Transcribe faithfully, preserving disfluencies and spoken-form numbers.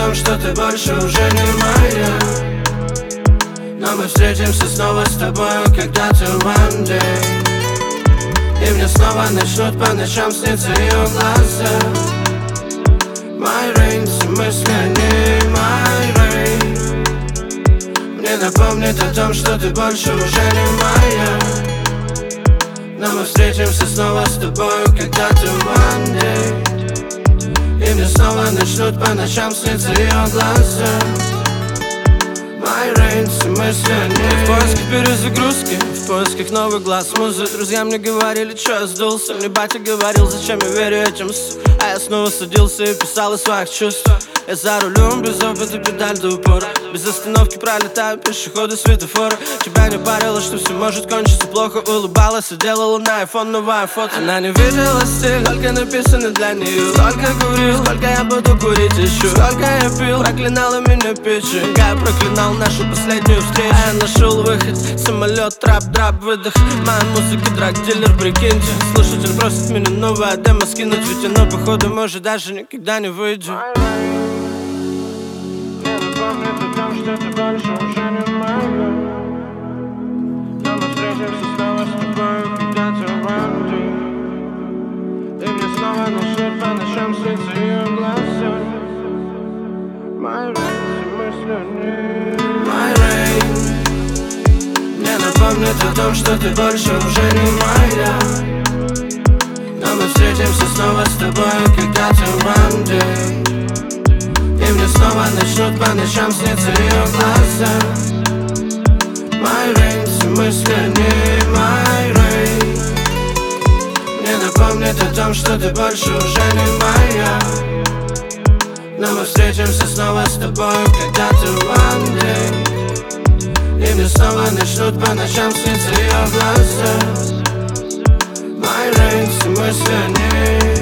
том, что ты больше уже не моя. Но мы встретимся снова с тобою когда-то one day. И мне снова начнут по ночам сниться ее глаза. My rain, все мысли о ней, my rain. Мне напомнит о том, что ты больше уже не моя. Но мы встретимся снова с тобою когда-то one day. И мне снова начнут по ночам сниться ее глаза. My rain, все мысли о ней. В поисках перезагрузки, в поисках новых глаз музы. Друзья мне говорили, что я сдулся. Мне батя говорил, зачем я верю этим. А я снова садился и писал о своих чувствах. Я за рулем, без опыта, педаль до упора. Без остановки пролетаю пешеходы, светофоры. Тебя не парило, что все может кончиться плохо. Улыбалась и делала на айфон новое фото. Она не видела стиль, только написано для нее. Сколько курил, сколько я буду курить еще. Сколько я пил, проклинала меня печень. Я проклинал нашу последнюю встречу. А я нашел выход, самолет, трап, драп, выдох. Моя музыка, драг-дилер, прикиньте. Слушатель просит меня новое демо скинуть. Ведь оно, походу, может даже никогда не выйдет. Что ты больше уже не моя. Но мы встретимся снова с тобой когда-то one day. И мне снова начнут по ночам сниться ее глаза. My rain, все мысли о ней. My rain. Мне напомнит о том, что ты больше уже не моя. Но мы встретимся снова с тобой когда-то one day. И мне снова начнут по ночам сниться ее глаза. My rain, все мысли о ней, my rain. Мне напомнит о том, что ты больше уже не моя. Но мы встретимся снова с тобой когда-то one day. И мне снова начнут по ночам сниться ее глаза. My rain, все мысли о ней.